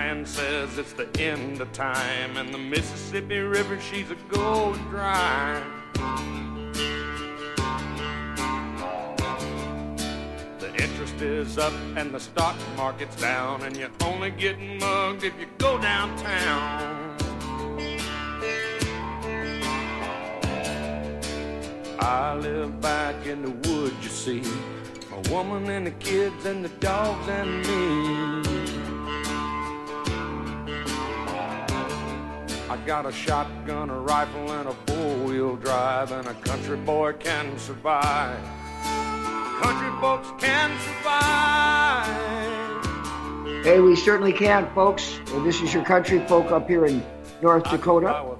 man says it's the end of time, and the Mississippi River, she's a going dry. The interest is up and the stock market's down, and you're only getting mugged if you go downtown. I live back in the woods, you see, my woman and the kids and the dogs and me. I got a shotgun, a rifle, and a four-wheel drive, and a country boy can survive. Country folks can survive. Hey, we certainly can, folks. Well, this is your country folk up here in North Dakota.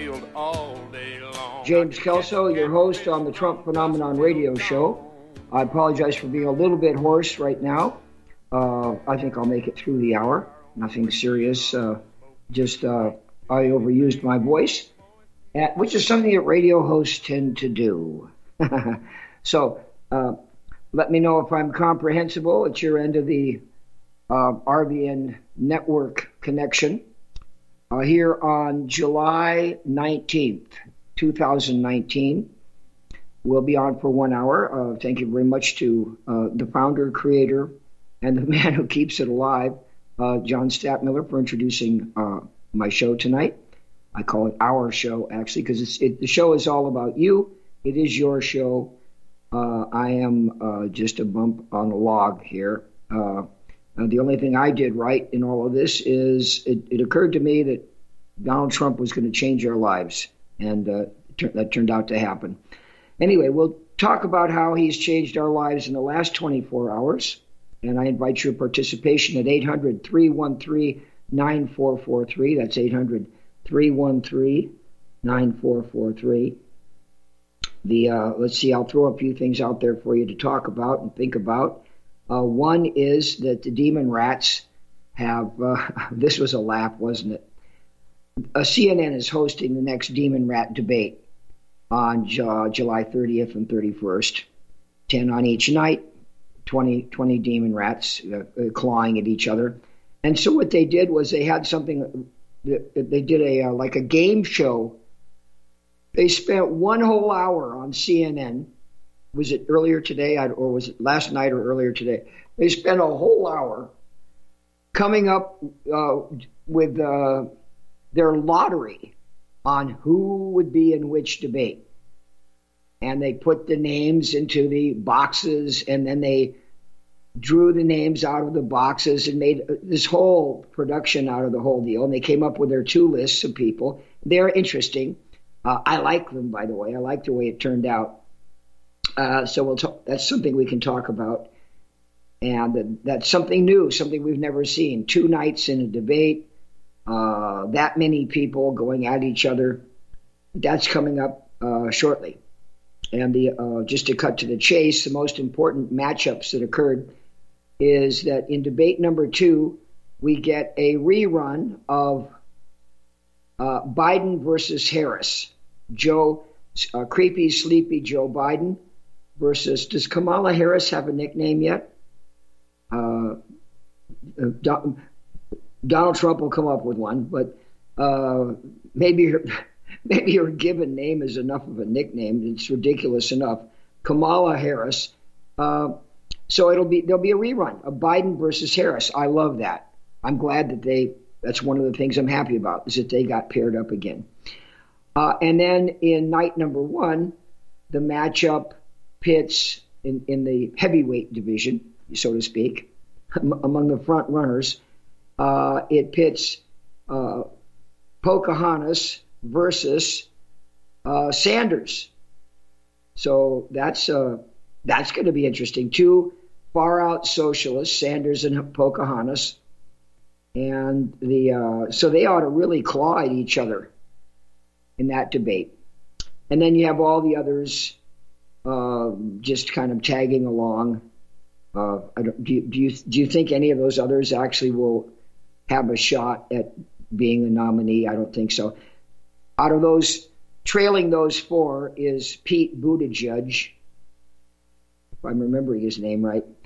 James Kelso, your host on the Trump Phenomenon radio show. I apologize for being a little bit hoarse right now. I think I'll make it through the hour. Nothing serious. I overused my voice, which is something that radio hosts tend to do. So let me know if I'm comprehensible at your end of the RBN network connection. Here on July 19th, 2019. We'll be on for 1 hour. Thank you very much to the founder, creator, and the man who keeps it alive, John Stadtmiller, for introducing my show tonight. I call it our show, actually, because the show is all about you. It is your show. I am just a bump on a log here. The only thing I did right in all of this is it occurred to me that Donald Trump was going to change our lives. And that turned out to happen. Anyway, we'll talk about how he's changed our lives in the last 24 hours. And I invite your participation at 800-313-9443. That's 800-313-9443. Let's see, I'll throw a few things out there for you to talk about and think about. One is that the Demon Rats have, this was a laugh, wasn't it? CNN is hosting the next Demon Rat debate on July 30th and 31st, 10 on each night, 20 Demon Rats clawing at each other. And so what they did was they had something, they did like a game show. They spent one whole hour on CNN. Was it earlier today or was it last night or earlier today? They spent a whole hour coming up with their lottery on who would be in which debate. And they put the names into the boxes, and then they drew the names out of the boxes and made this whole production out of the whole deal. And they came up with their two lists of people. They're interesting. I like them, by the way. I like the way it turned out. So we'll talk. That's something we can talk about. And that's something new, something we've never seen. 2 nights in a debate. That many people going at each other. That's coming up shortly. And just to cut to the chase, the most important matchups that occurred is that in debate number 2, we get a rerun of Biden versus Harris. Creepy, sleepy Joe Biden versus, does Kamala Harris have a nickname yet? Donald Trump will come up with one, but maybe her given name is enough of a nickname. It's ridiculous enough. Kamala Harris. So there'll be a rerun of Biden versus Harris. I love that. I'm glad that that's one of the things I'm happy about, is that they got paired up again. And then in night number 1, the matchup pits in the heavyweight division, so to speak, among the front runners. It pits Pocahontas versus Sanders. So that's going to be interesting. 2 far-out socialists, Sanders and Pocahontas, and so they ought to really claw at each other in that debate. And then you have all the others just kind of tagging along. Do you think any of those others actually will have a shot at being a nominee? I don't think so. Out of those, trailing those 4 is Pete Buttigieg, if I'm remembering his name right,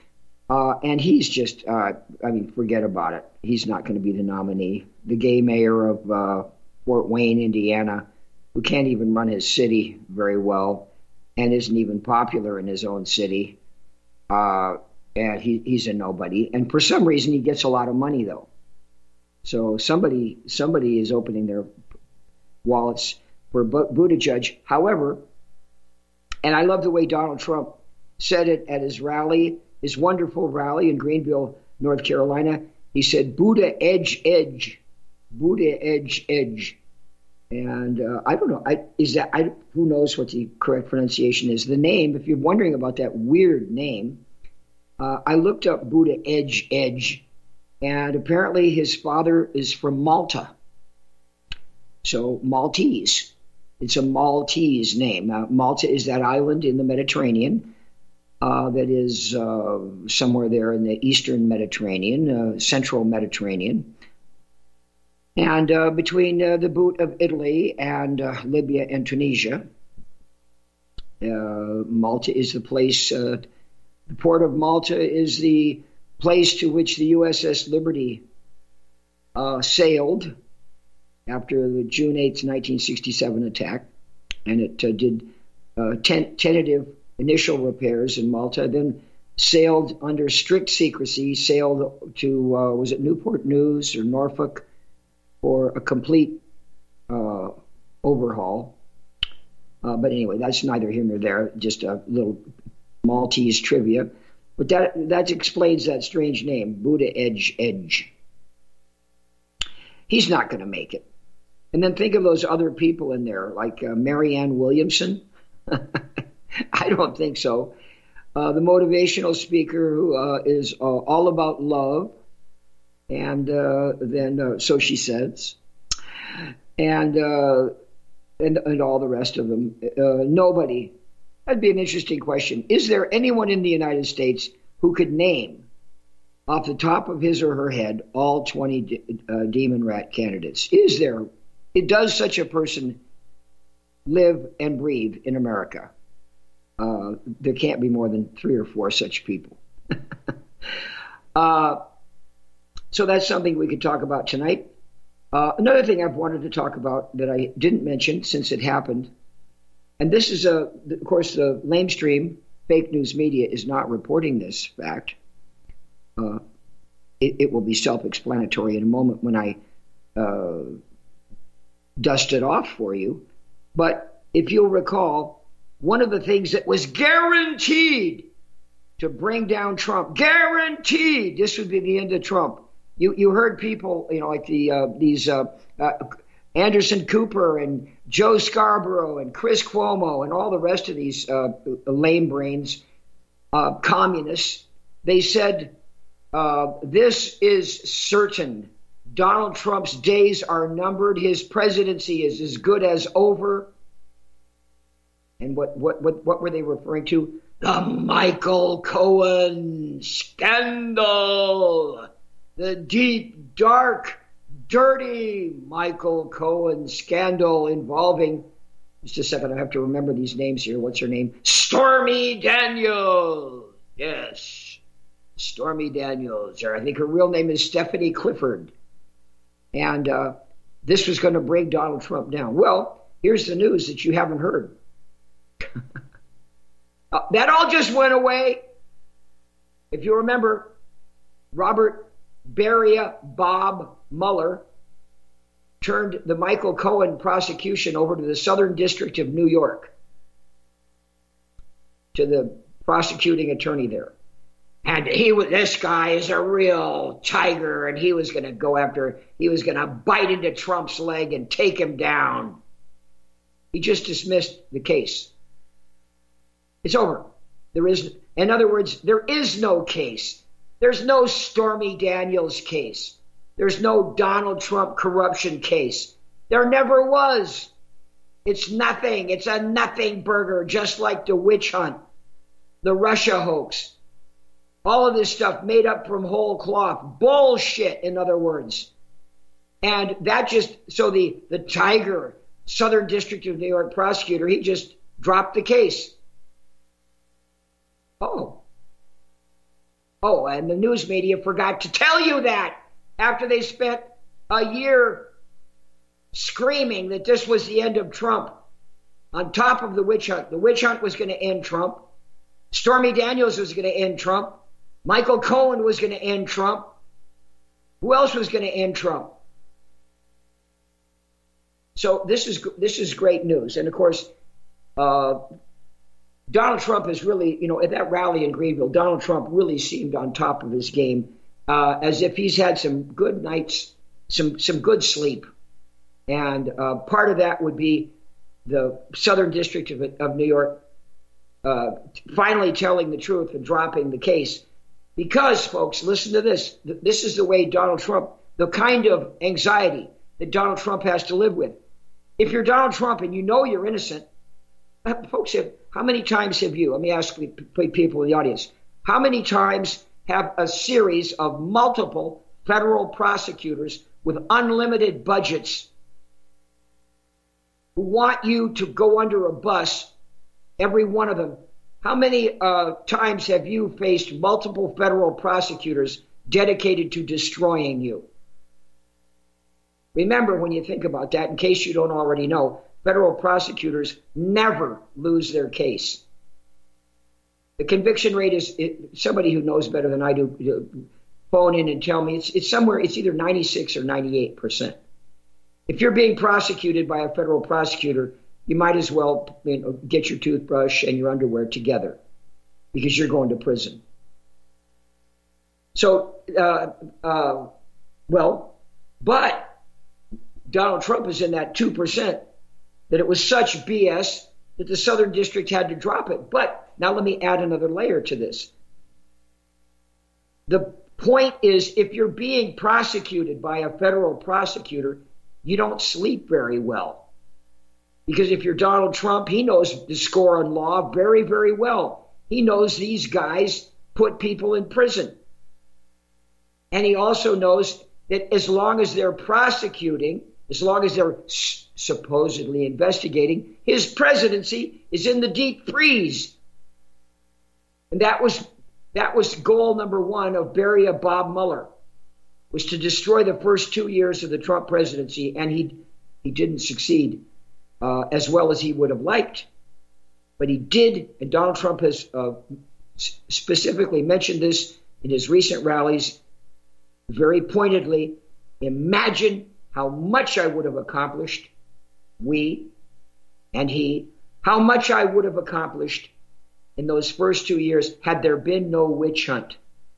And he's just, forget about it. He's not going to be the nominee. The gay mayor of Fort Wayne, Indiana, who can't even run his city very well and isn't even popular in his own city. And he's a nobody. And for some reason, he gets a lot of money, though. So somebody is opening their wallets for Buttigieg. However, and I love the way Donald Trump said it at his rally, his wonderful rally in Greenville, North Carolina. He said, Buddha edge, edge, Buddha edge, edge. And I don't know, who knows what the correct pronunciation is. The name, if you're wondering about that weird name, I looked up Buddha edge, edge, and apparently his father is from Malta. So Maltese. It's a Maltese name. Malta is that island in the Mediterranean that is somewhere there in the eastern Mediterranean, central Mediterranean. And between the boot of Italy and Libya and Tunisia, Malta is the place, the port of Malta is the place to which the USS Liberty sailed after the June 8th, 1967 attack. And it did tentative initial repairs in Malta, then sailed under strict secrecy, sailed to, was it Newport News or Norfolk, for a complete overhaul. But anyway, that's neither here nor there, just a little Maltese trivia. But that explains that strange name, Buddha Edge Edge. He's not going to make it. And then think of those other people in there, like Marianne Williamson. I don't think so. The motivational speaker who is all about love. And then so she says, and all the rest of them. Nobody. That'd be an interesting question. Is there anyone in the United States who could name, off the top of his or her head, all 20 demon rat candidates? Is there? Does such a person live and breathe in America? There can't be more than 3 or 4 such people. So that's something we could talk about tonight. Another thing I've wanted to talk about that I didn't mention since it happened, and this is, of course, the lamestream fake news media is not reporting this fact. It will be self-explanatory in a moment when I dust it off for you. But if you'll recall, one of the things that was guaranteed to bring down Trump, guaranteed, this would be the end of Trump. You heard people, like these Anderson Cooper and Joe Scarborough and Chris Cuomo and all the rest of these lame brains, communists. They said, this is certain. Donald Trump's days are numbered. His presidency is as good as over. And what were they referring to? The Michael Cohen scandal. The deep, dark, dirty Michael Cohen scandal involving, just a second, I have to remember these names here. What's her name? Stormy Daniels. Yes, Stormy Daniels. Or I think her real name is Stephanie Clifford. And this was going to bring Donald Trump down. Well, here's the news that you haven't heard. That all just went away. If you remember, Robert Beria Bob Mueller turned the Michael Cohen prosecution over to the Southern District of New York, to the prosecuting attorney there. And this guy is a real tiger, and he was going to bite into Trump's leg and take him down. He just dismissed the case. It's over. In other words, there is no case. There's no Stormy Daniels case. There's no Donald Trump corruption case. There never was. It's nothing. It's a nothing burger, just like the witch hunt, the Russia hoax. All of this stuff made up from whole cloth. Bullshit, in other words. And that so the Tiger, Southern District of New York prosecutor, he just dropped the case. Oh. Oh, and the news media forgot to tell you that after they spent a year screaming that this was the end of Trump, on top of the witch hunt. The witch hunt was going to end Trump. Stormy Daniels was going to end Trump. Michael Cohen was going to end Trump. Who else was going to end Trump? So this is great news. And of course, Donald Trump is really, at that rally in Greenville, Donald Trump really seemed on top of his game, as if he's had some good nights, some good sleep. And part of that would be the Southern District of New York finally telling the truth and dropping the case. Because, folks, listen to this. This is the way Donald Trump, the kind of anxiety that Donald Trump has to live with. If you're Donald Trump and you know you're innocent, folks, how many times have you, let me ask people in the audience, how many times have a series of multiple federal prosecutors with unlimited budgets who want you to go under a bus, every one of them, how many times have you faced multiple federal prosecutors dedicated to destroying you? Remember, when you think about that, in case you don't already know, federal prosecutors never lose their case. The conviction rate is, somebody who knows better than I do, phone in and tell me, it's somewhere, it's either 96 or 98%. If you're being prosecuted by a federal prosecutor, you might as well get your toothbrush and your underwear together, because you're going to prison. So, but Donald Trump is in that 2% that it was such BS that the Southern District had to drop it. But now let me add another layer to this. The point is, if you're being prosecuted by a federal prosecutor, you don't sleep very well. Because if you're Donald Trump, he knows the score on law very, very well. He knows these guys put people in prison. And he also knows that as long as they're prosecuting, as long as they're supposedly investigating, his presidency is in the deep freeze. And that was goal number one of Beria Bob Mueller, was to destroy the first 2 years of the Trump presidency, and he didn't succeed as well as he would have liked. But he did, and Donald Trump has specifically mentioned this in his recent rallies very pointedly. Imagine how much I would have accomplished, we and he, how much I would have accomplished in those first 2 years had there been no witch hunt.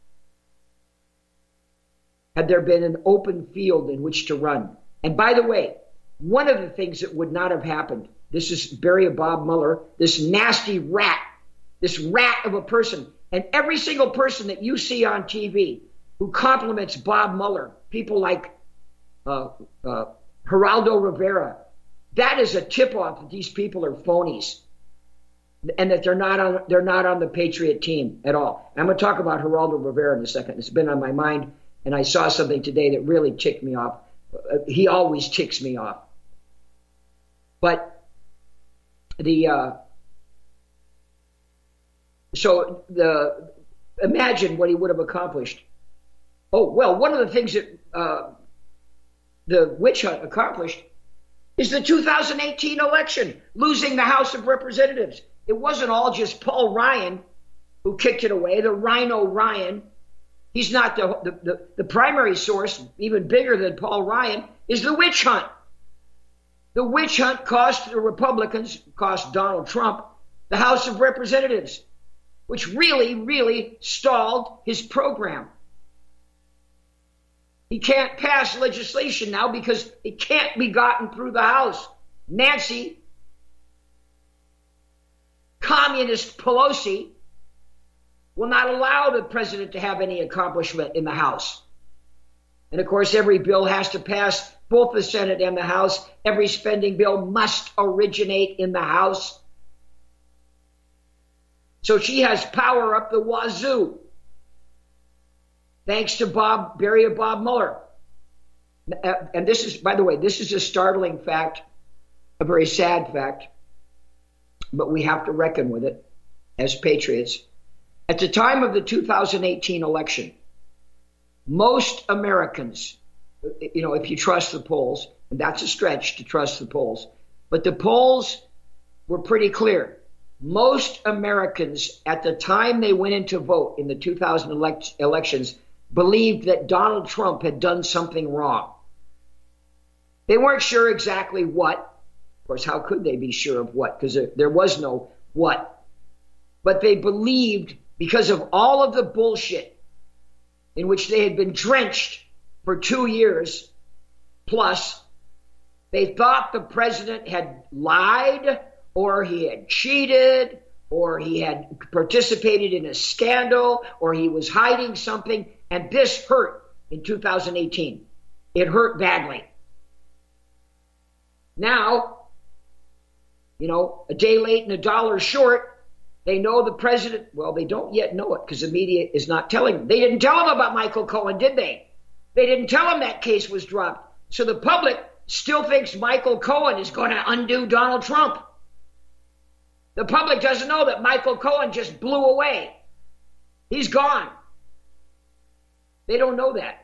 Had there been an open field in which to run. And by the way, one of the things that would not have happened, this is Beria Bob Mueller, this nasty rat, this rat of a person, and every single person that you see on TV who compliments Bob Mueller, people like Geraldo Rivera, that is a tip-off that these people are phonies and that they're not on the Patriot team at all. I'm going to talk about Geraldo Rivera in a second. It's been on my mind, and I saw something today that really ticked me off. He always ticks me off. But imagine what he would have accomplished. Oh, well, one of the things that the witch hunt accomplished is the 2018 election, losing the House of Representatives. It wasn't all just Paul Ryan who kicked it away, the Rhino Ryan. He's not the primary source, even bigger than Paul Ryan, is the witch hunt. The witch hunt cost the Republicans, cost Donald Trump, the House of Representatives, which really, really stalled his program. He can't pass legislation now because it can't be gotten through the House. Nancy, communist Pelosi, will not allow the president to have any accomplishment in the House. And of course, every bill has to pass both the Senate and the House. Every spending bill must originate in the House. So she has power up the wazoo, thanks to Beria Bob Mueller. And this is, by the way, this is a startling fact, a very sad fact, but we have to reckon with it as patriots. At the time of the 2018 election, most Americans, if you trust the polls, and that's a stretch to trust the polls, but the polls were pretty clear. Most Americans at the time they went in to vote in the 2000 elections believed that Donald Trump had done something wrong. They weren't sure exactly what. Of course, how could they be sure of what? Because there was no what. But they believed, because of all of the bullshit in which they had been drenched for 2 years plus, they thought the president had lied, or he had cheated, or he had participated in a scandal, or he was hiding something. And this hurt in 2018. It hurt badly. Now, a day late and a dollar short, they know the president. Well, they don't yet know it because the media is not telling them. They didn't tell them about Michael Cohen, did they? They didn't tell them that case was dropped. So the public still thinks Michael Cohen is going to undo Donald Trump. The public doesn't know that Michael Cohen just blew away. He's gone. They don't know that.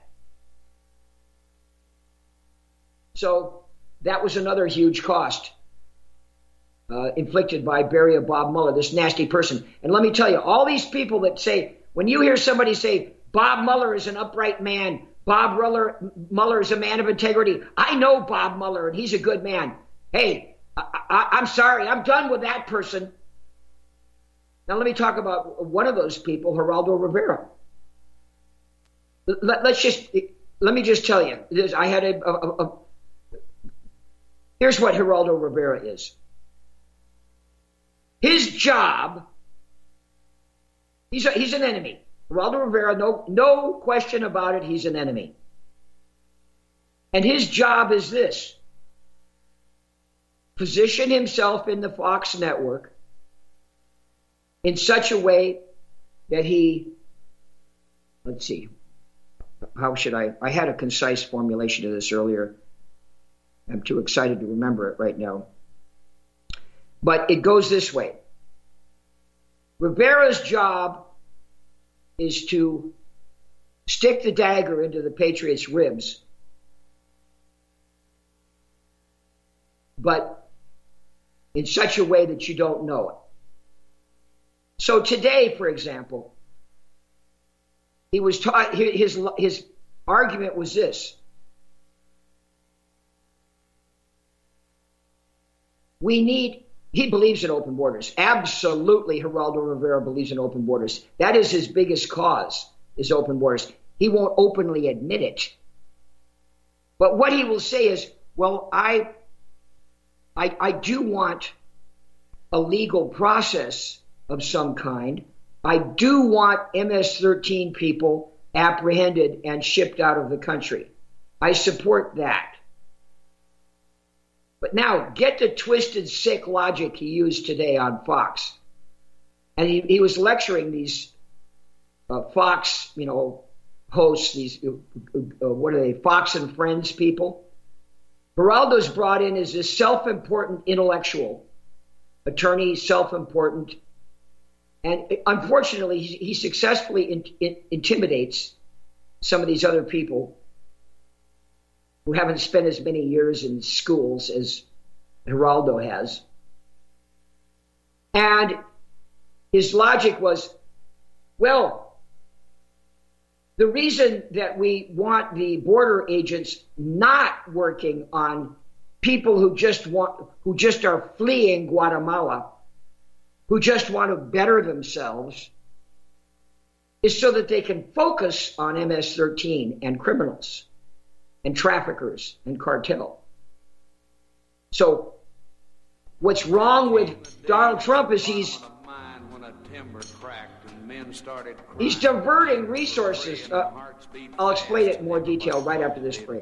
So that was another huge cost inflicted by Barry Bob Mueller, this nasty person. And let me tell you, all these people that say, when you hear somebody say, Bob Mueller is an upright man, Bob Mueller is a man of integrity. I know Bob Mueller, and he's a good man. Hey, I'm sorry, I'm done with that person. Now let me talk about one of those people, Geraldo Rivera. Let me just tell you, I had here's what Geraldo Rivera is. His job, he's an enemy. Geraldo Rivera, no question about it, he's an enemy. And his job is this: position himself in the Fox network in such a way that he, I had a concise formulation to this earlier. I'm too excited to remember it right now. But it goes this way. Rivera's job is to stick the dagger into the Patriots' ribs, but in such a way that you don't know it. So today, for example, he was taught, his argument was this: he believes in open borders. Absolutely, Geraldo Rivera believes in open borders. That is his biggest cause, is open borders. He won't openly admit it. But what he will say is, well, I do want a legal process of some kind. I do want MS-13 people apprehended and shipped out of the country. I support that. But now, get the twisted, sick logic he used today on Fox. And he was lecturing these Fox, hosts, these, what are they, Fox and Friends people. Geraldo's brought in as this self-important intellectual, attorney, self-important. And unfortunately, he successfully intimidates some of these other people who haven't spent as many years in schools as Geraldo has. And his logic was, well, the reason that we want the border agents not working on people who just are fleeing Guatemala, who just want to better themselves, is so that they can focus on MS-13 and criminals and traffickers and cartel. So what's wrong with Donald Trump is he's diverting resources. I'll explain it in more detail right after this break.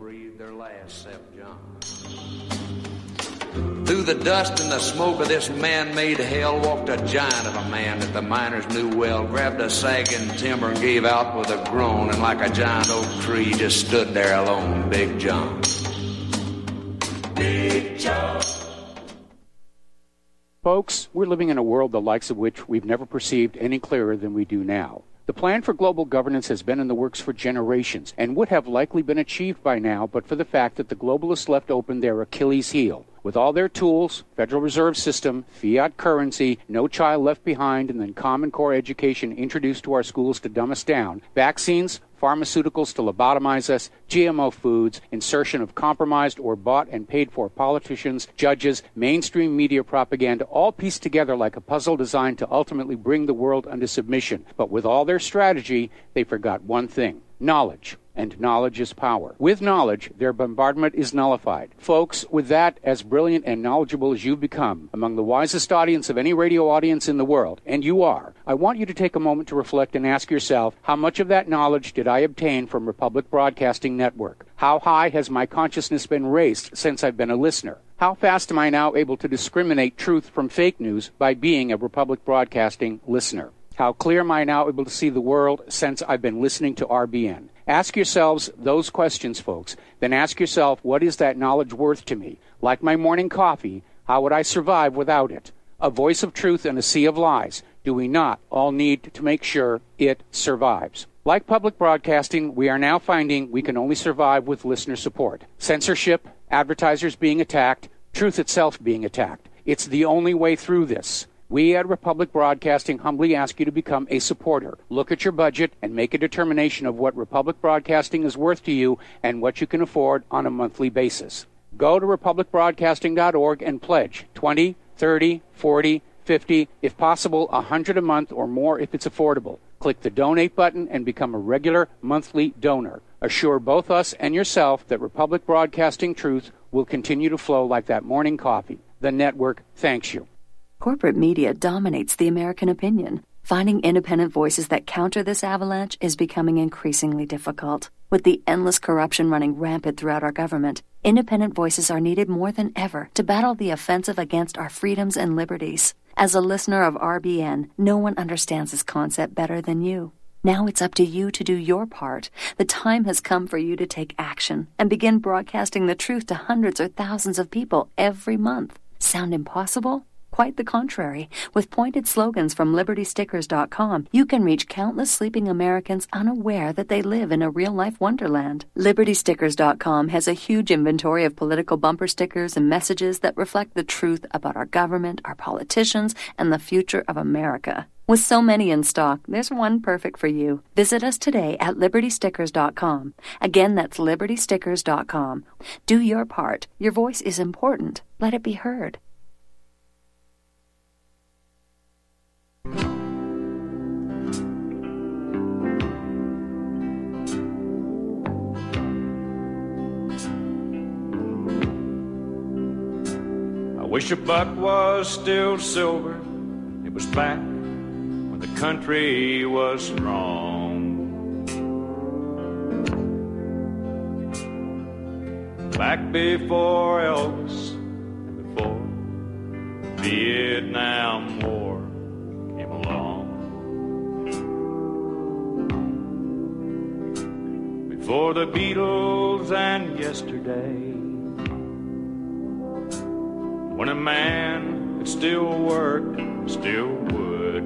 Through the dust and the smoke of this man-made hell walked a giant of a man that the miners knew well, grabbed a sagging timber and gave out with a groan, and like a giant oak tree just stood there alone, Big John. Big John. Folks, we're living in a world the likes of which we've never perceived any clearer than we do now. The plan for global governance has been in the works for generations and would have likely been achieved by now but for the fact that the globalists left open their Achilles heel. With all their tools, Federal Reserve System, fiat currency, no child left behind, and then Common Core education introduced to our schools to dumb us down, vaccines, pharmaceuticals to lobotomize us, GMO foods, insertion of compromised or bought and paid for politicians, judges, mainstream media propaganda, all pieced together like a puzzle designed to ultimately bring the world under submission. But with all their strategy, they forgot one thing: knowledge. And knowledge is power. With knowledge, their bombardment is nullified. Folks, with that, as brilliant and knowledgeable as you've become, among the wisest audience of any radio audience in the world, and you are, I want you to take a moment to reflect and ask yourself, how much of that knowledge did I obtain from Republic Broadcasting Network? How high has my consciousness been raised since I've been a listener? How fast am I now able to discriminate truth from fake news by being a Republic Broadcasting listener? How clear am I now able to see the world since I've been listening to RBN? Ask yourselves those questions, folks. Then ask yourself, what is that knowledge worth to me? Like my morning coffee, how would I survive without it? A voice of truth in a sea of lies. Do we not all need to make sure it survives? Like public broadcasting, we are now finding we can only survive with listener support. Censorship, advertisers being attacked, truth itself being attacked. It's the only way through this. We at Republic Broadcasting humbly ask you to become a supporter. Look at your budget and make a determination of what Republic Broadcasting is worth to you and what you can afford on a monthly basis. Go to republicbroadcasting.org and pledge $20, $30, $40, $50, if possible, $100 a month or more if it's affordable. Click the donate button and become a regular monthly donor. Assure both us and yourself that Republic Broadcasting truth will continue to flow like that morning coffee. The network thanks you. Corporate media dominates the American opinion. Finding independent voices that counter this avalanche is becoming increasingly difficult. With the endless corruption running rampant throughout our government, independent voices are needed more than ever to battle the offensive against our freedoms and liberties. As a listener of RBN, no one understands this concept better than you. Now it's up to you to do your part. The time has come for you to take action and begin broadcasting the truth to hundreds or thousands of people every month. Sound impossible? Quite the contrary. With pointed slogans from LibertyStickers.com, you can reach countless sleeping Americans unaware that they live in a real-life wonderland. LibertyStickers.com has a huge inventory of political bumper stickers and messages that reflect the truth about our government, our politicians, and the future of America. With so many in stock, there's one perfect for you. Visit us today at LibertyStickers.com. Again, that's LibertyStickers.com. Do your part. Your voice is important. Let it be heard. I wish a buck was still silver. It was back when the country was strong. Back before Elvis and before the Vietnam War came along. Before the Beatles and yesterday, when a man could still work, still would.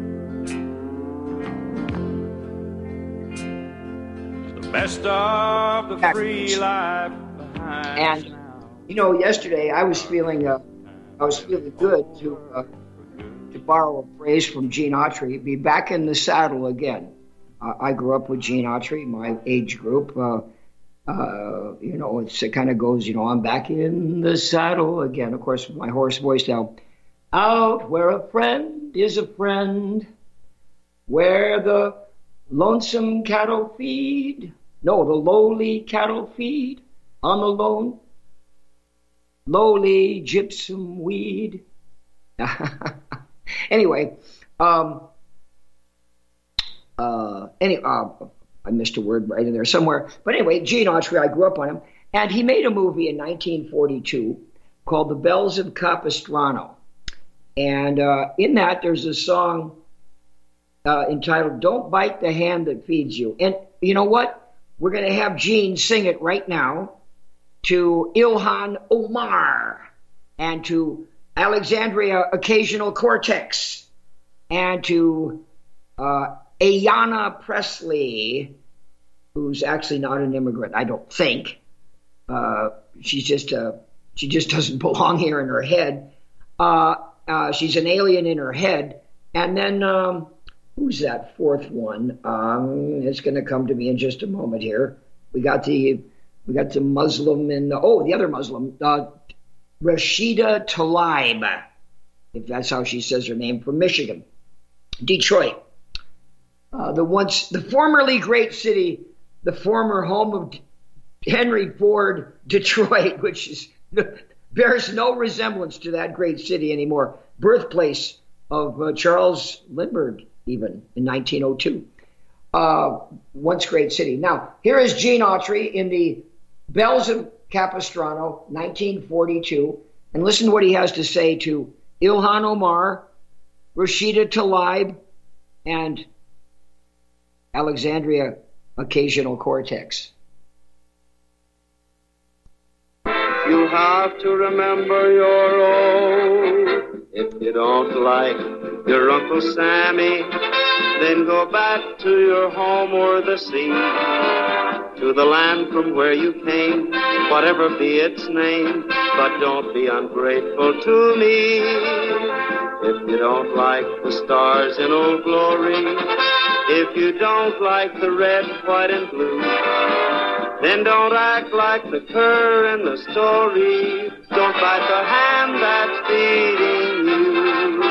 It's the best of the free life behind. And you know, yesterday I was feeling good to borrow a phrase from Gene Autry, be back in the saddle again. I grew up with Gene Autry, my age group. You know, it kind of goes, you know, I'm back in the saddle again. Of course, my hoarse voice now. Out where a friend is a friend, where the lonesome cattle feed. No, the lowly cattle feed on the lowly gypsum weed. Anyway, I missed a word right in there somewhere. But anyway, Gene Autry, I grew up on him. And he made a movie in 1942 called The Bells of Capistrano. And in that, there's a song entitled Don't Bite the Hand That Feeds You. And you know what? We're going to have Gene sing it right now to Ilhan Omar and to Alexandria Occasional-Cortex, and to Ayanna Pressley, who's actually not an immigrant, I don't think. She just doesn't belong here in her head. She's an alien in her head. And then who's that fourth one? It's going to come to me in just a moment here. We got the Muslim and the other Muslim, Rashida Tlaib, if that's how she says her name, from Michigan, Detroit. The formerly great city, the former home of Henry Ford, Detroit, which bears no resemblance to that great city anymore. Birthplace of Charles Lindbergh, even in 1902. Once great city. Now, here is Gene Autry in the Bells of Capistrano, 1942, and listen to what he has to say to Ilhan Omar, Rashida Tlaib, and Alexandria Occasional-Cortex. You have to remember your own. If you don't like your Uncle Sammy, then go back to your home or the sea, to the land from where you came, whatever be its name, but don't be ungrateful to me. If you don't like the stars in Old Glory, if you don't like the red, white, and blue, then don't act like the cur in the story. Don't bite the hand that's feeding you.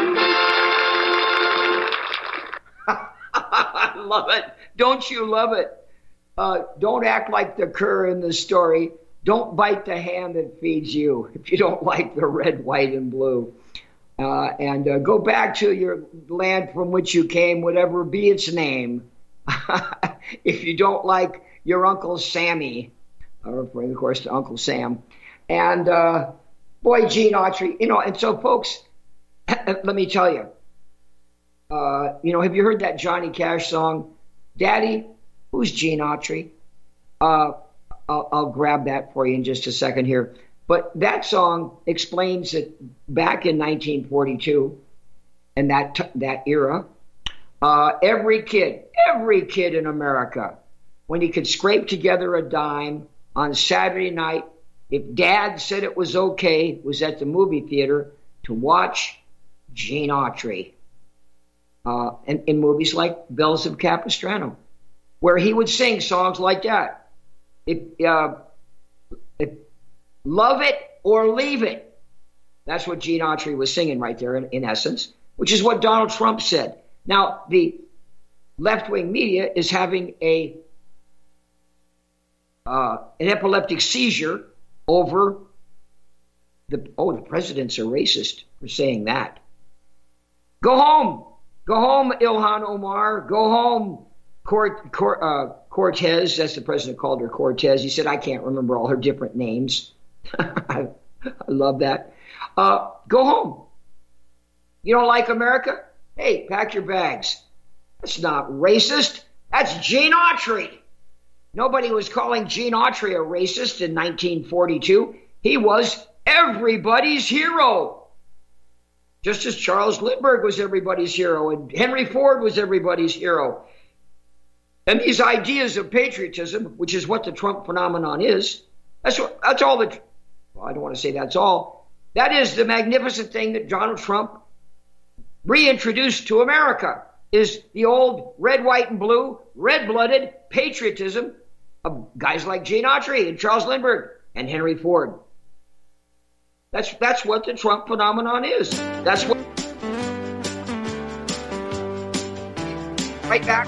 I love it. Don't you love it? Don't act like the cur in the story. Don't bite the hand that feeds you if you don't like the red, white, and blue. And go back to your land from which you came, whatever be its name. If you don't like your Uncle Sammy, referring, of course, to Uncle Sam. And, boy, Gene Autry, and so, folks, let me tell you, have you heard that Johnny Cash song, Daddy, who's Gene Autry? I'll grab that for you in just a second here. But that song explains that back in 1942, and that era, every kid in America, when he could scrape together a dime on Saturday night, if Dad said it was okay, was at the movie theater to watch Gene Autry. In movies like Bells of Capistrano, where he would sing songs like that. Love it or leave it. That's what Gene Autry was singing right there in essence, which is what Donald Trump said. Now, the left-wing media is having an epileptic seizure over the president's a racist for saying that. Go home, Ilhan Omar. Go home, Cortez. That's the president called her Cortez. He said, I can't remember all her different names. I love that. Go home. You don't like America? Hey, pack your bags. That's not racist. That's Gene Autry. Nobody was calling Gene Autry a racist in 1942. He was everybody's hero. Just as Charles Lindbergh was everybody's hero and Henry Ford was everybody's hero. And these ideas of patriotism, which is what the Trump phenomenon is, that's all I don't want to say that's all. That is the magnificent thing that Donald Trump reintroduced to America, is the old red, white, and blue, red-blooded patriotism of guys like Gene Autry and Charles Lindbergh and Henry Ford. That's what the Trump phenomenon is. That's what. Right back.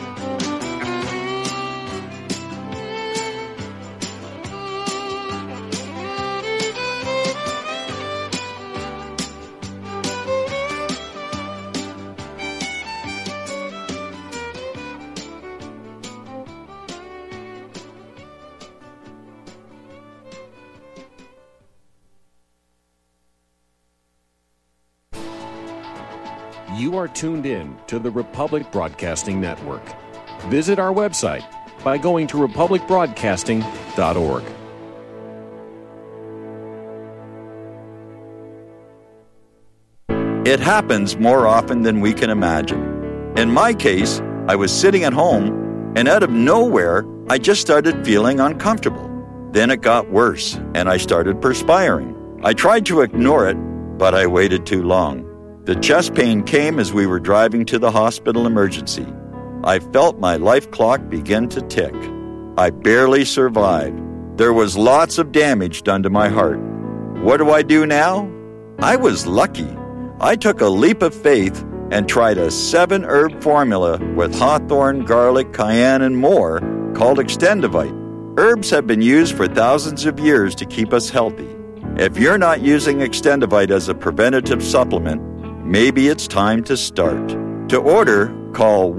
You are tuned in to the Republic Broadcasting Network. Visit our website by going to republicbroadcasting.org. It happens more often than we can imagine. In my case, I was sitting at home, and out of nowhere, I just started feeling uncomfortable. Then it got worse, and I started perspiring. I tried to ignore it, but I waited too long. The chest pain came as we were driving to the hospital emergency. I felt my life clock begin to tick. I barely survived. There was lots of damage done to my heart. What do I do now? I was lucky. I took a leap of faith and tried a 7-herb formula with hawthorn, garlic, cayenne, and more called Extendivite. Herbs have been used for thousands of years to keep us healthy. If you're not using Extendivite as a preventative supplement, maybe it's time to start. To order, call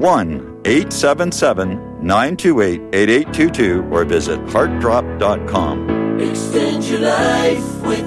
1-877-928-8822 or visit heartdrop.com. Extend your life with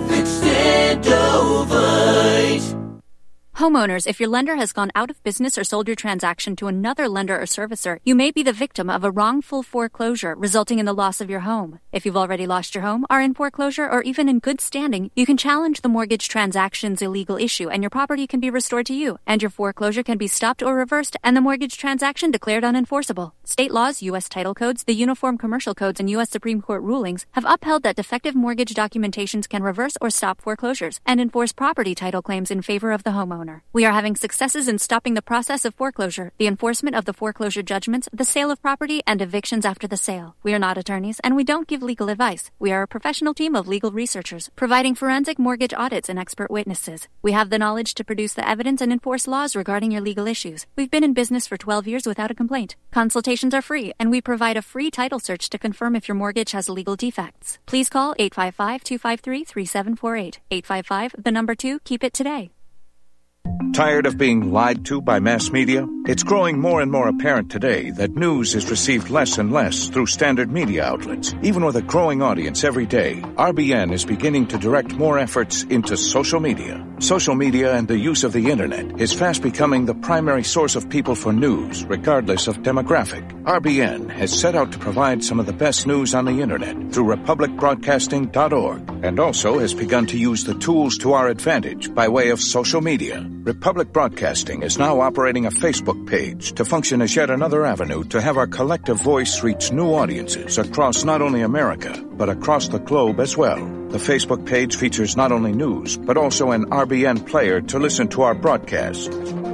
Extendivite. Homeowners, if your lender has gone out of business or sold your transaction to another lender or servicer, you may be the victim of a wrongful foreclosure resulting in the loss of your home. If you've already lost your home, are in foreclosure, or even in good standing, you can challenge the mortgage transaction's illegal issue and your property can be restored to you, and your foreclosure can be stopped or reversed and the mortgage transaction declared unenforceable. State laws, U.S. title codes, the Uniform Commercial Codes, and U.S. Supreme Court rulings have upheld that defective mortgage documentations can reverse or stop foreclosures and enforce property title claims in favor of the homeowner. We are having successes in stopping the process of foreclosure, the enforcement of the foreclosure judgments, the sale of property, and evictions after the sale. We are not attorneys, and we don't give legal advice. We are a professional team of legal researchers, providing forensic mortgage audits and expert witnesses. We have the knowledge to produce the evidence and enforce laws regarding your legal issues. We've been in business for 12 years without a complaint. Consultations are free, and we provide a free title search to confirm if your mortgage has legal defects. Please call 855-253-3748. 855, 2, keep it today. Tired of being lied to by mass media? It's growing more and more apparent today that news is received less and less through standard media outlets. Even with a growing audience every day, RBN is beginning to direct more efforts into social media. Social media and the use of the internet is fast becoming the primary source of people for news, regardless of demographic. RBN has set out to provide some of the best news on the internet through republicbroadcasting.org, and also has begun to use the tools to our advantage by way of social media. Republic Broadcasting is now operating a Facebook page to function as yet another avenue to have our collective voice reach new audiences across not only America, but across the globe as well. The Facebook page features not only news, but also an RBN player to listen to our broadcast.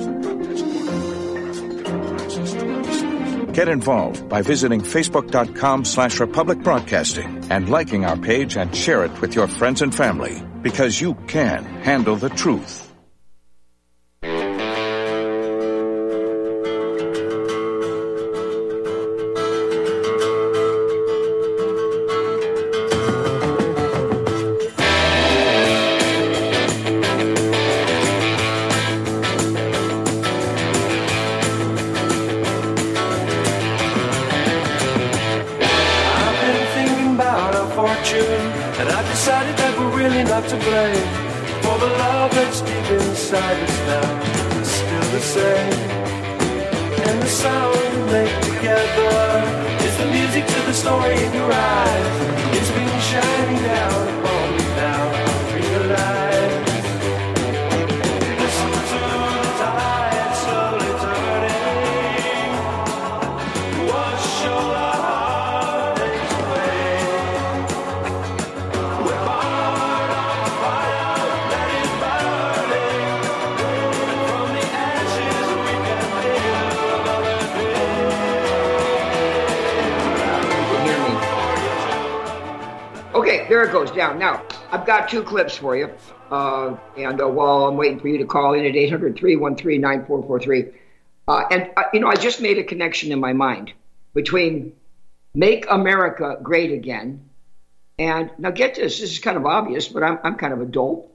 Get involved by visiting facebook.com/Republic Broadcasting and liking our page and share it with your friends and family, because you can handle the truth. To blame for the love that's deep inside us now. It's still the same, and the sound we make together is the music to the story in your eyes. It's been shining down upon me now. Realize, listen to the tide slowly turning. Wash your heartaches away. We're Okay, there it goes down. Now, I've got two clips for you. And while I'm waiting for you to call in at 800-313-9443. I just made a connection in my mind between Make America Great Again and, now get this is kind of obvious, but I'm kind of a dope.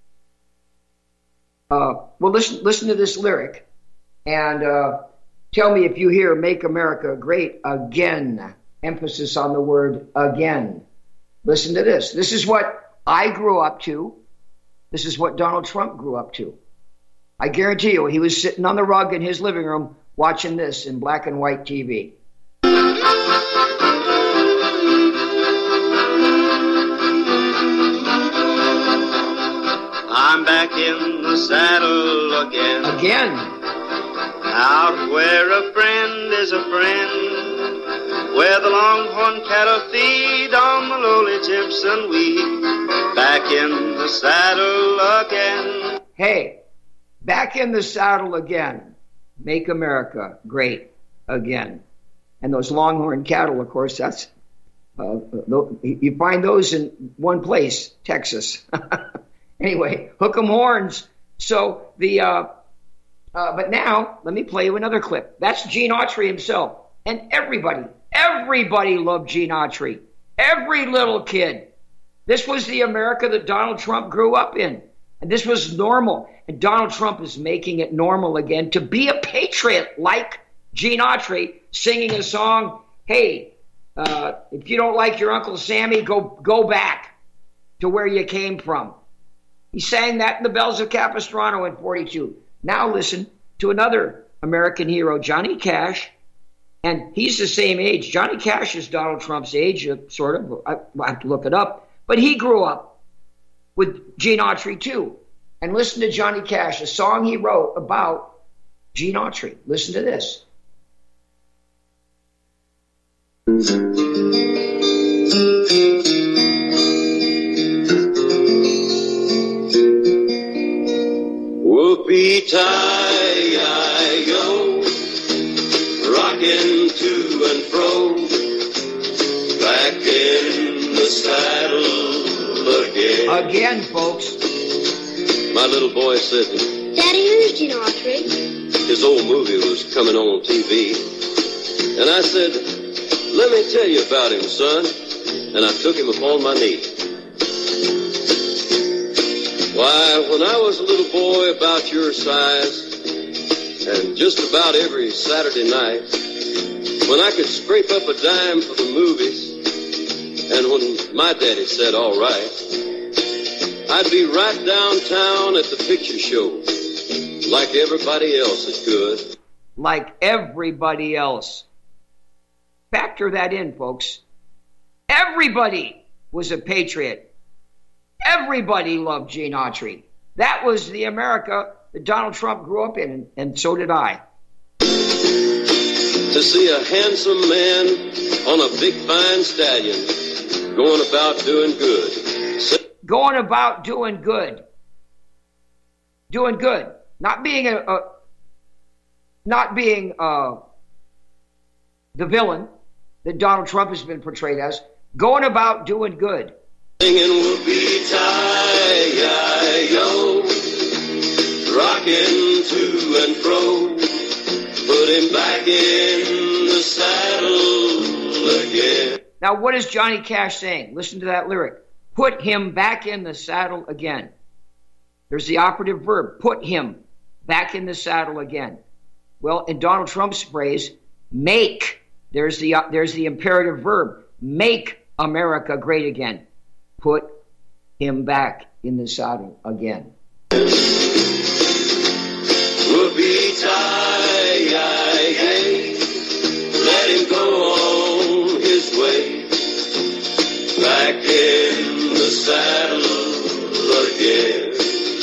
Well, listen to this lyric and tell me if you hear Make America Great Again. Emphasis on the word again. Listen to this. This is what I grew up to. This is what Donald Trump grew up to. I guarantee you, he was sitting on the rug in his living room watching this in black and white TV. I'm back in the the saddle again. Again. Out where a friend is a friend, where the longhorn cattle feed on the lowly Timpson weed. Back in the saddle again. Hey, back in the saddle again. Make America great again. And those longhorn cattle, of course, that's you find those in one place, Texas. Anyway, hook 'em horns. So but now let me play you another clip. That's Gene Autry himself, and everybody loved Gene Autry. Every little kid. This was the America that Donald Trump grew up in, and this was normal. And Donald Trump is making it normal again to be a patriot like Gene Autry, singing a song. Hey, if you don't like your Uncle Sammy, go back to where you came from. He sang that in the Bells of Capistrano in 42. Now listen to another American hero, Johnny Cash, and he's the same age. Johnny Cash is Donald Trump's age, sort of. I have to look it up. But he grew up with Gene Autry too. And listen to Johnny Cash, a song he wrote about Gene Autry. Listen to this. Whoopee-tie-yo, rockin' to and fro, back in the saddle again. Again, folks. My little boy said, Daddy, who's Gene Autry? His old movie was coming on TV. And I said, let me tell you about him, son. And I took him upon my knee. Why, when I was a little boy about your size, and just about every Saturday night, when I could scrape up a dime for the movies, and when my daddy said, all right, I'd be right downtown at the picture show, like everybody else that could. Like everybody else. Factor that in, folks. Everybody was a patriot. Everybody loved Gene Autry. That was the America that Donald Trump grew up in, and so did I. To see a handsome man on a big fine stallion going about doing good. Going about doing good. Doing good. Not being the villain that Donald Trump has been portrayed as. Going about doing good. Singing whoopee-tie-yo, rockin' to and fro, put him back in the saddle again. Now, what is Johnny Cash saying? Listen to that lyric. Put him back in the saddle again. There's the operative verb, put him back in the saddle again. Well, in Donald Trump's phrase, make. There's the imperative verb, make America great again. Put him back in the saddle again. Whoopee-tie-yay, let him go on his way, back in the saddle again.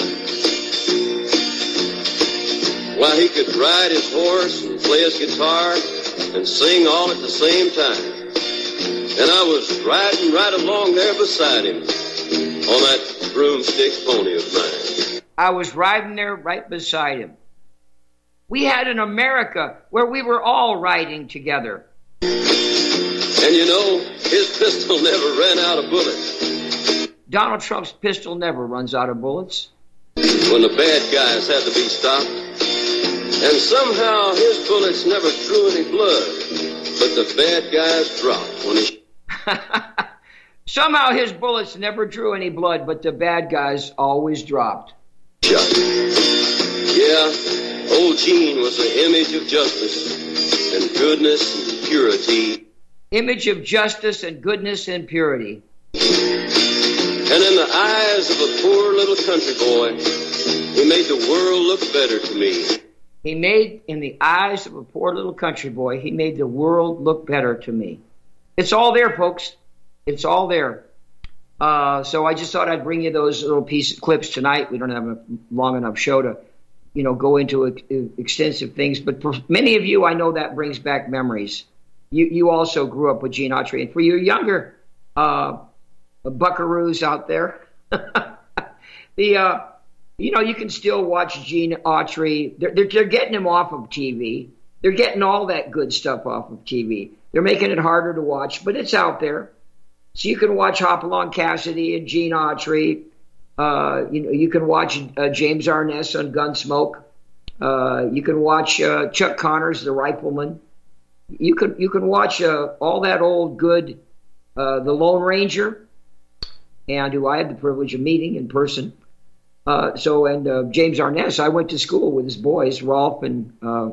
Why, he could ride his horse and play his guitar and sing all at the same time. And I was riding right along there beside him on that broomstick pony of mine. I was riding there right beside him. We had an America where we were all riding together. And you know, his pistol never ran out of bullets. Donald Trump's pistol never runs out of bullets. When the bad guys had to be stopped. And somehow his bullets never drew any blood. But the bad guys dropped when he... Somehow his bullets never drew any blood, but the bad guys always dropped. Shot. Yeah, old Gene was the image of justice and goodness and purity. Image of justice and goodness and purity. And in the eyes of a poor little country boy, he made the world look better to me. He made, in the eyes of a poor little country boy, he made the world look better to me. It's all there, folks. It's all there. So I just thought I'd bring you those little clips tonight. We don't have a long enough show to, go into extensive things. But for many of you, I know that brings back memories. You also grew up with Gene Autry. And for your younger buckaroos out there, you can still watch Gene Autry. They're getting him off of TV. They're getting all that good stuff off of TV. They're making it harder to watch, but it's out there. So you can watch Hopalong Cassidy and Gene Autry. You can watch James Arness on Gunsmoke. You can watch Chuck Connors, the Rifleman. You can watch all that old good, the Lone Ranger, and who I had the privilege of meeting in person. James Arness, I went to school with his boys, Rolf and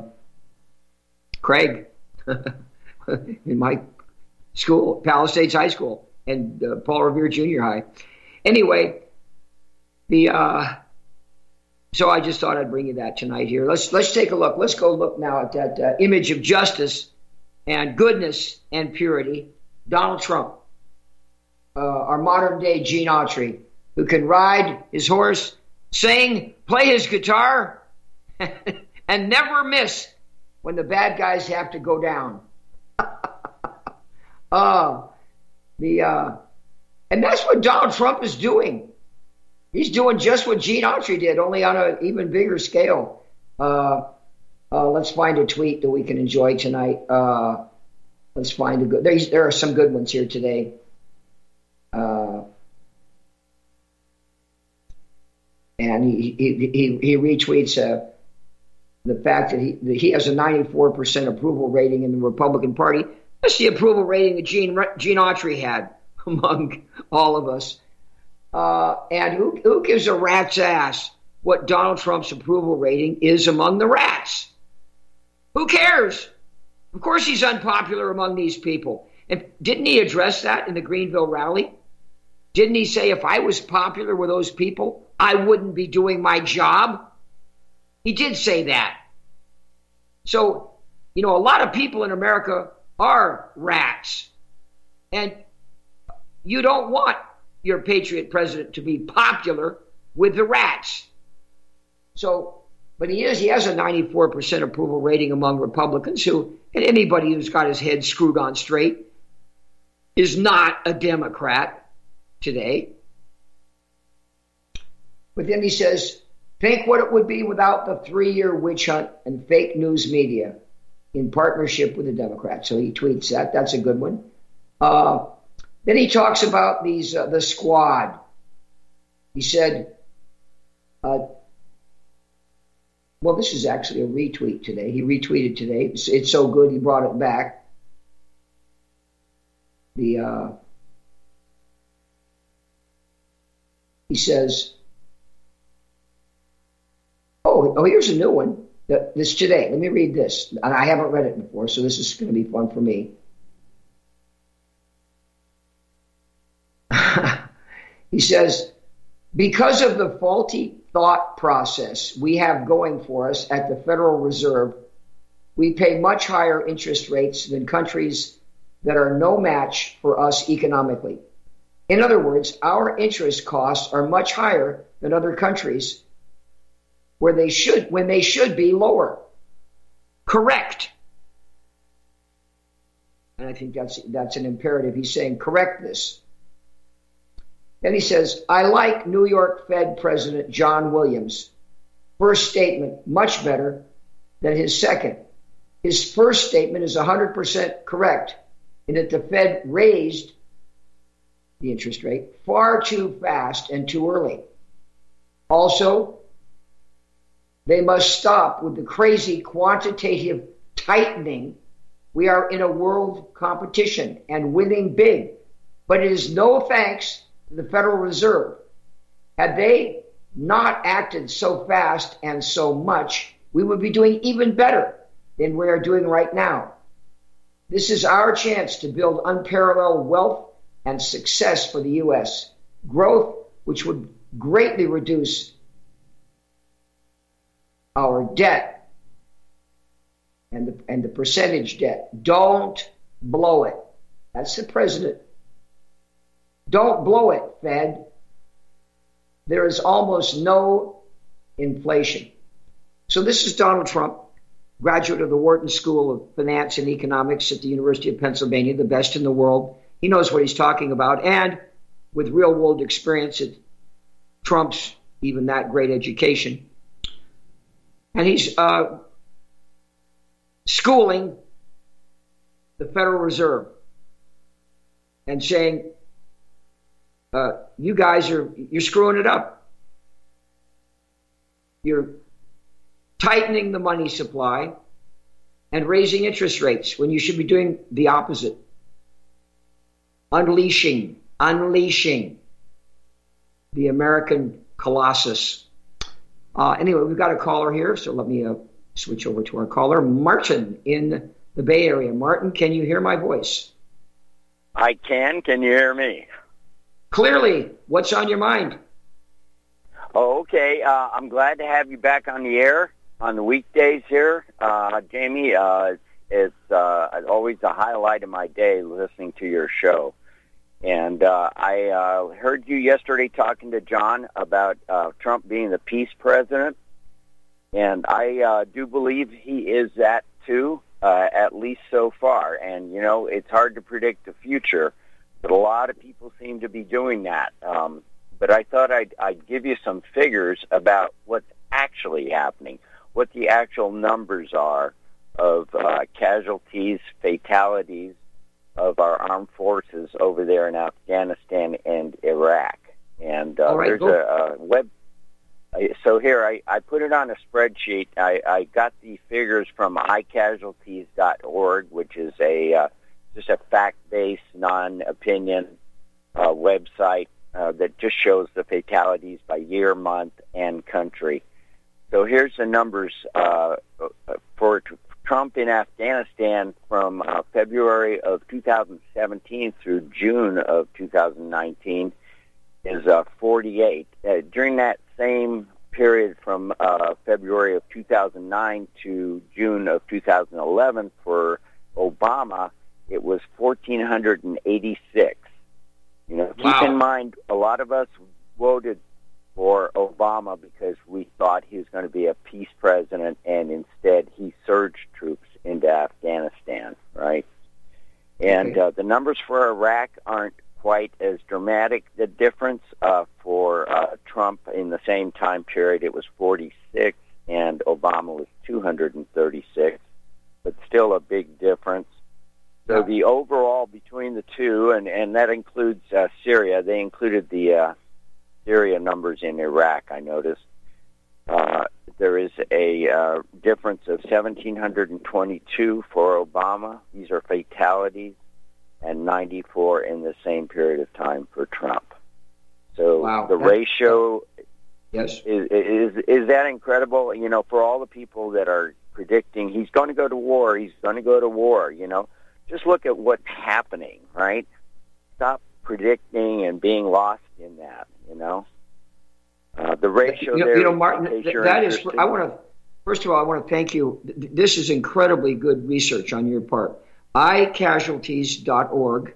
Craig, in my school, Palisades High School, and Paul Revere Junior High. Anyway, so I just thought I'd bring you that tonight here. Let's take a look. Let's go look now at that image of justice and goodness and purity, Donald Trump, our modern day Gene Autry, who can ride his horse, sing, play his guitar, and never miss when the bad guys have to go down. And that's what Donald Trump is doing. He's doing just what Gene Autry did, only on an even bigger scale. Let's find a tweet that we can enjoy tonight. Let's find a good. There are some good ones here today. And he retweets the fact that he has a 94% approval rating in the Republican Party. That's the approval rating that Gene Autry had among all of us. And who gives a rat's ass what Donald Trump's approval rating is among the rats? Who cares? Of course he's unpopular among these people. And didn't he address that in the Greenville rally? Didn't he say, if I was popular with those people, I wouldn't be doing my job? He did say that. So, a lot of people in America are rats. And you don't want your patriot president to be popular with the rats. So, but he has a 94% approval rating among Republicans and anybody who's got his head screwed on straight is not a Democrat today. But then he says, think what it would be without the 3-year witch hunt and fake news media in partnership with the Democrats. So he tweets that. That's a good one. Then he talks about the squad. He said, this is actually a retweet today. He retweeted today. It's so good he brought it back. He says, here's a new one. This today. Let me read this. And I haven't read it before, so this is going to be fun for me. He says, because of the faulty thought process we have going for us at the Federal Reserve, we pay much higher interest rates than countries that are no match for us economically. In other words, our interest costs are much higher than other countries when they should be lower. Correct. And I think that's an imperative. He's saying, correct this. Then he says, I like New York Fed President John Williams' first statement much better than his second. His first statement is 100% correct in that the Fed raised the interest rate far too fast and too early. Also, they must stop with the crazy quantitative tightening. We are in a world competition and winning big, but it is no thanks to the Federal Reserve. Had they not acted so fast and so much, we would be doing even better than we are doing right now. This is our chance to build unparalleled wealth and success for the U.S. Growth, which would greatly reduce our debt and the percentage debt. Don't blow it. That's the president. Don't blow it, Fed. There is almost no inflation. So this is Donald Trump, graduate of the Wharton School of Finance and Economics at the University of Pennsylvania, the best in the world. He knows what he's talking about, and with real-world experience, it trumps even that great education. And he's schooling the Federal Reserve and saying, you guys you're screwing it up. You're tightening the money supply and raising interest rates when you should be doing the opposite. Unleashing the American Colossus. Anyway, we've got a caller here, so let me switch over to our caller, Martin in the Bay Area. Martin, can you hear my voice? I can. Can you hear me? Clearly. What's on your mind? Oh, okay. I'm glad to have you back on the air on the weekdays here. Jamie, it's always a highlight of my day listening to your show. And I heard you yesterday talking to John about Trump being the peace president. And I do believe he is that, too, at least so far. And, you know, it's hard to predict the future, but a lot of people seem to be doing that. But I thought I'd give you some figures about what's actually happening, what the actual numbers are of casualties, fatalities of our armed forces over there in Afghanistan and Iraq. And there's a web. So here, I put it on a spreadsheet. I got the figures from iCasualties.org, which is just a fact-based, non-opinion website that just shows the fatalities by year, month, and country. So here's the numbers for Trump in Afghanistan from February of 2017 through June of 2019 is 48. During that same period from February of 2009 to June of 2011 for Obama, it was 1,486. You know, keep in mind, a lot of us voted for Obama because we thought he was going to be a peace president, and instead he surged troops into Afghanistan, right? And the numbers for Iraq aren't quite as dramatic. The difference for Trump in the same time period, it was 46, and Obama was 236, but still a big difference. So the overall between the two, and that includes Syria, they included the Syria numbers in Iraq, I noticed. There is a difference of 1,722 for Obama. These are fatalities, and 94 in the same period of time for Trump. So the ratio is that incredible? You know, for all the people that are predicting he's going to go to war, you know, just look at what's happening, right? Stop predicting and being lost in that, you know. The ratio there. You know, Martin, that is. First of all, I want to thank you. This is incredibly good research on your part. iCasualties.org.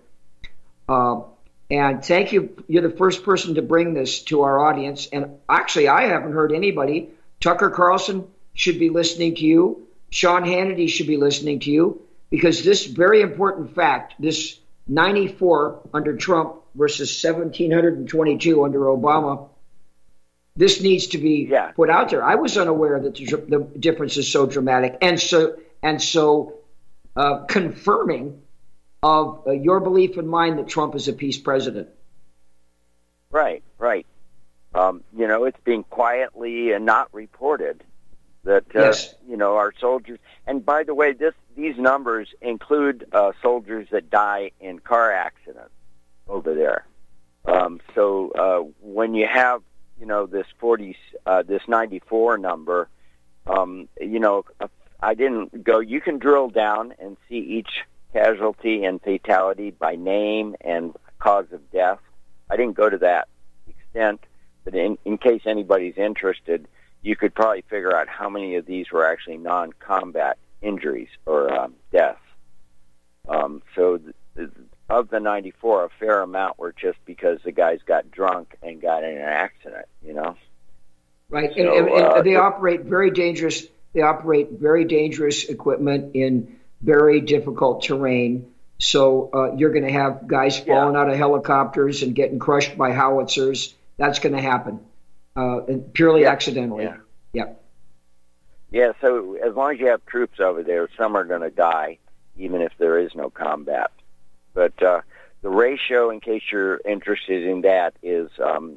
And thank you. You're the first person to bring this to our audience. And actually, I haven't heard anybody. Tucker Carlson should be listening to you. Sean Hannity should be listening to you, because this very important fact, this 94 under Trump versus 1,722 under Obama, this needs to be put out there. I was unaware that the difference is so dramatic and so confirming of your belief and mine that Trump is a peace president. Right. You know, it's being quietly and not reported that you know, our soldiers. And by the way, these numbers include soldiers that die in car accidents over there. So when you have, you know, this 94 number, you know, I didn't go. You can drill down and see each casualty and fatality by name and cause of death. I didn't go to that extent, but in case anybody's interested, you could probably figure out how many of these were actually non-combat injuries or deaths. So of the 94, a fair amount were just because the guys got drunk and got in an accident, you know? Right, so, and they operate very dangerous. They operate very dangerous equipment in very difficult terrain. So you're going to have guys falling out of helicopters and getting crushed by howitzers. That's going to happen, and purely accidentally. Yeah, so as long as you have troops over there, some are going to die, even if there is no combat. But the ratio, in case you're interested in that, is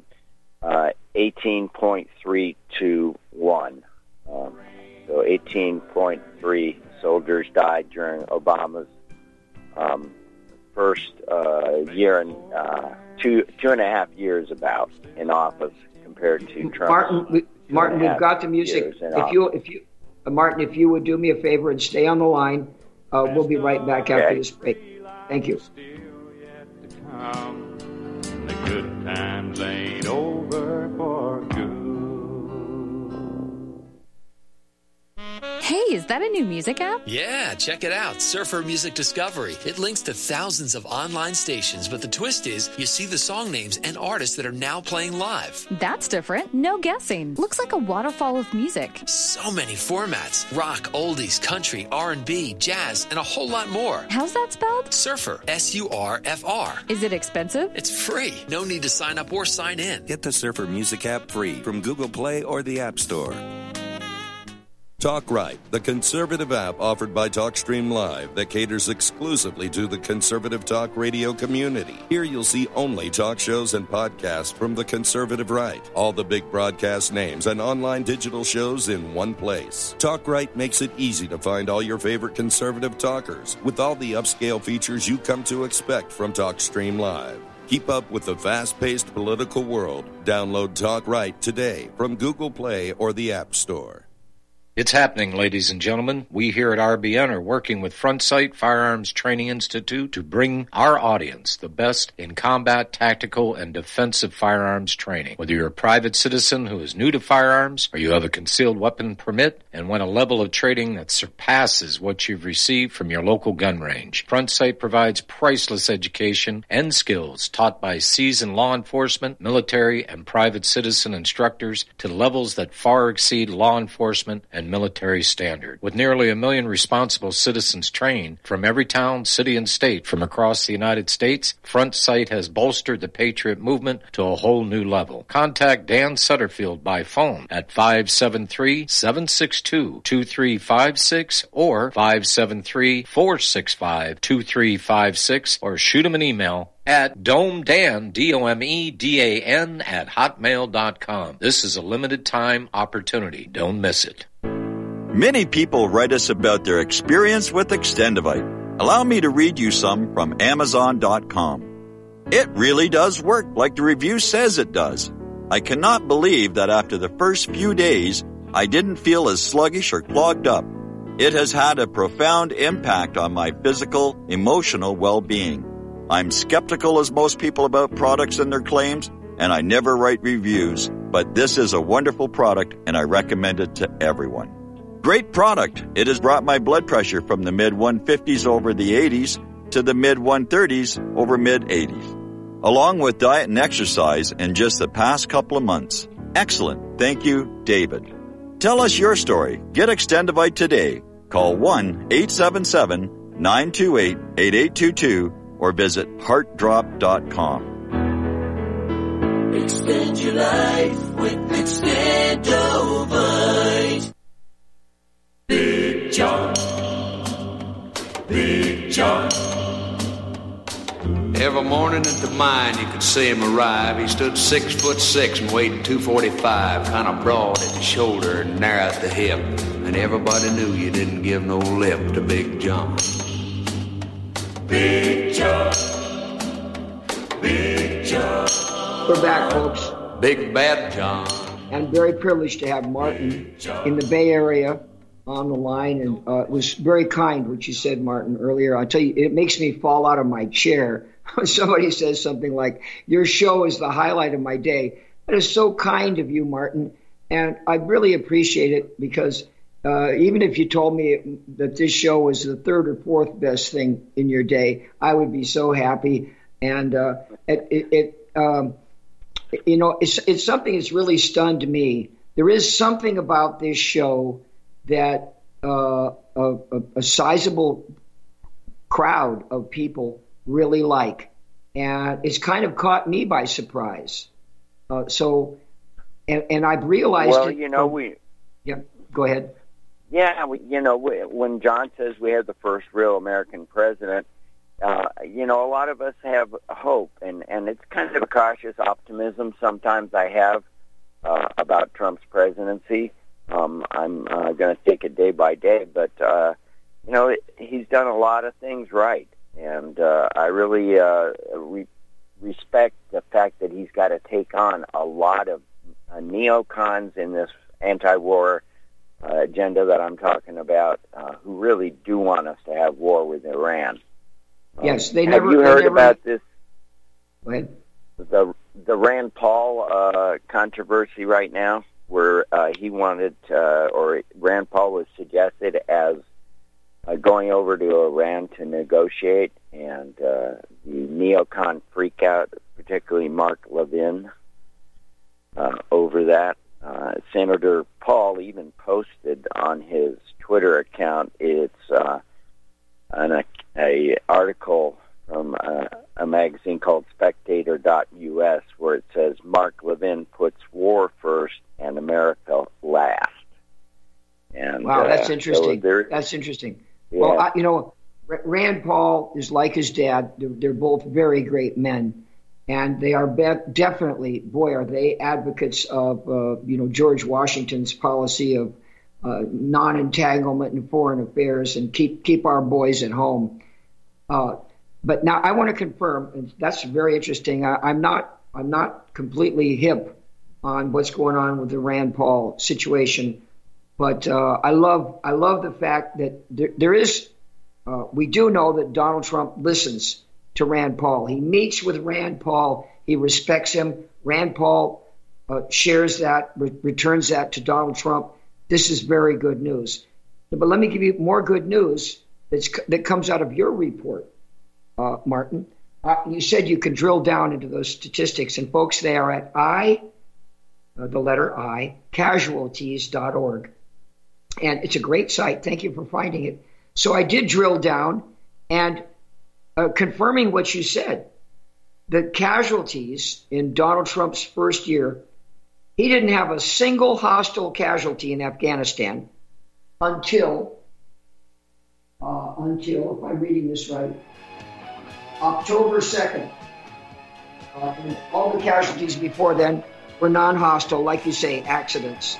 18.3 to 1. So 18.3 soldiers died during Obama's first year and 2.5 years about in office compared to Trump. Martin, we've got the music. Martin, if you would do me a favor and stay on the line, we'll be right back after this break. Thank you. The good times ain't over for good. Hey, is that a new music app? Yeah, check it out. Surfer Music Discovery. It links to thousands of online stations, but the twist is you see the song names and artists that are now playing live. That's different. No guessing. Looks like a waterfall of music. So many formats. Rock, oldies, country, R&B, jazz, and a whole lot more. How's that spelled? Surfer. S-U-R-F-R. Is it expensive? It's free. No need to sign up or sign in. Get the Surfer Music app free from Google Play or the App Store. Talk Right, the conservative app offered by TalkStream Live that caters exclusively to the conservative talk radio community. Here you'll see only talk shows and podcasts from the conservative right. All the big broadcast names and online digital shows in one place. Talk Right makes it easy to find all your favorite conservative talkers with all the upscale features you come to expect from TalkStream Live. Keep up with the fast-paced political world. Download Talk Right today from Google Play or the App Store. It's happening, ladies and gentlemen. We here at RBN are working with Front Sight Firearms Training Institute to bring our audience the best in combat, tactical, and defensive firearms training. Whether you're a private citizen who is new to firearms or you have a concealed weapon permit and want a level of training that surpasses what you've received from your local gun range, Front Sight provides priceless education and skills taught by seasoned law enforcement, military, and private citizen instructors to levels that far exceed law enforcement and military standard. With nearly 1 million responsible citizens trained from every town, city, and state from across the United States, Front Sight has bolstered the Patriot movement to a whole new level. Contact Dan Sutterfield by phone at 573-762-2356 or 573-465-2356 or shoot him an email at domedan, D-O-M-E-D-A-N, at hotmail.com. This is a limited time opportunity. Don't miss it. Many people write us about their experience with Extendivite. Allow me to read you some from Amazon.com. It really does work like the review says it does. I cannot believe that after the first few days, I didn't feel as sluggish or clogged up. It has had a profound impact on my physical, emotional well-being. I'm skeptical as most people about products and their claims, and I never write reviews, but this is a wonderful product and I recommend it to everyone. Great product. It has brought my blood pressure from the mid-150s over the 80s to the mid-130s over mid-80s, along with diet and exercise in just the past couple of months. Excellent. Thank you, David. Tell us your story. Get Extendivite today. Call 1-877-928-8822 or visit heartdrop.com. Extend your life with Extendovite. Big John. Big John. Every morning at the mine you could see him arrive. He stood 6'6" and weighed 245, kind of broad at the shoulder and narrow at the hip. And everybody knew you didn't give no lip to Big John. Big John. Big John. We're back, folks. Big Bad John. And very privileged to have Martin in the Bay Area on the line. And it was very kind what you said, Martin, earlier. I'll tell you, it makes me fall out of my chair when somebody says something like, your show is the highlight of my day. That is so kind of you, Martin. And I really appreciate it because even if you told me that this show was the third or fourth best thing in your day, I would be so happy. And it's something that's really stunned me. There is something about this show that a sizable crowd of people really like, and it's kind of caught me by surprise. And I've realized. Well, yeah, go ahead. Yeah, when John says we have the first real American president, a lot of us have hope, and it's kind of a cautious optimism sometimes I have about Trump's presidency. I'm going to take it day by day, but, he's done a lot of things right, and I really respect the fact that he's got to take on a lot of neocons in this anti-war agenda that I'm talking about, who really do want us to have war with Iran. Yes, have you heard about this? Go ahead. The Rand Paul controversy right now, where he wanted, or Rand Paul was suggested as going over to Iran to negotiate, and the neocon freak out, particularly Mark Levin, over that. Senator Paul even posted on his Twitter account, it's an article from a magazine called Spectator.us, where it says Mark Levin puts war first and America last. And wow, that's interesting. So that's interesting. Yeah. Well, Rand Paul is like his dad. They're both very great men, and they are definitely, boy, are they advocates of George Washington's policy of non-entanglement in foreign affairs and keep our boys at home. But now I want to confirm, and that's very interesting. I'm not completely hip on what's going on with the Rand Paul situation, but I love the fact that there is. We do know that Donald Trump listens to Rand Paul. He meets with Rand Paul. He respects him. Rand Paul shares that, returns that to Donald Trump. This is very good news. But let me give you more good news that comes out of your report, Martin. You said you can drill down into those statistics, and folks, they are at the letter I, casualties.org. And it's a great site. Thank you for finding it. So I did drill down, and confirming what you said, the casualties in Donald Trump's first year, he didn't have a single hostile casualty in Afghanistan until, if I'm reading this right, October 2nd. And all the casualties before then were non-hostile, like you say, accidents.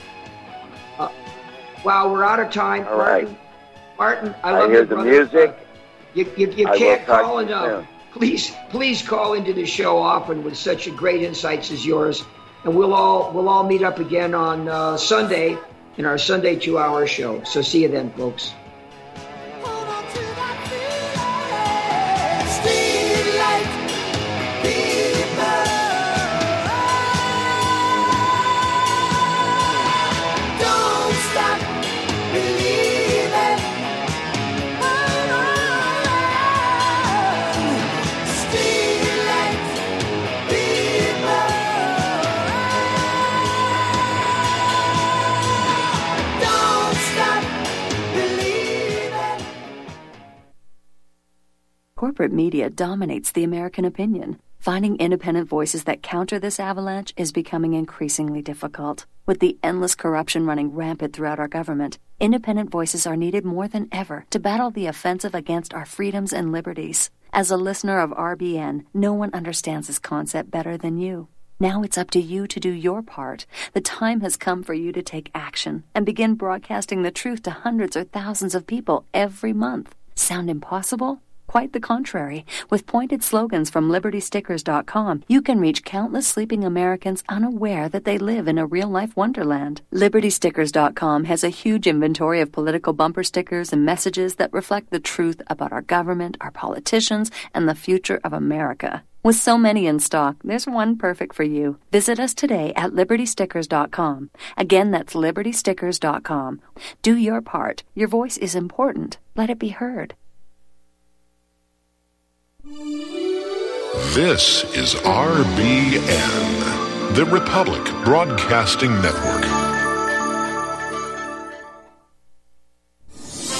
Wow, we're out of time. All right. Martin, I love hear you, the brother. music. You can't call enough. Please call into the show often with such great insights as yours, and we'll all meet up again on Sunday in our Sunday 2-hour show. So see you then, folks. Corporate media dominates the American opinion. Finding independent voices that counter this avalanche is becoming increasingly difficult. With the endless corruption running rampant throughout our government, independent voices are needed more than ever to battle the offensive against our freedoms and liberties. As a listener of RBN, no one understands this concept better than you. Now it's up to you to do your part. The time has come for you to take action and begin broadcasting the truth to hundreds or thousands of people every month. Sound impossible? Quite the contrary. With pointed slogans from LibertyStickers.com, you can reach countless sleeping Americans unaware that they live in a real-life wonderland. LibertyStickers.com has a huge inventory of political bumper stickers and messages that reflect the truth about our government, our politicians, and the future of America. With so many in stock, there's one perfect for you. Visit us today at libertystickers.com. Again, that's libertystickers.com. Do your part. Your voice is important. Let it be heard. This is RBN, the Republic Broadcasting Network.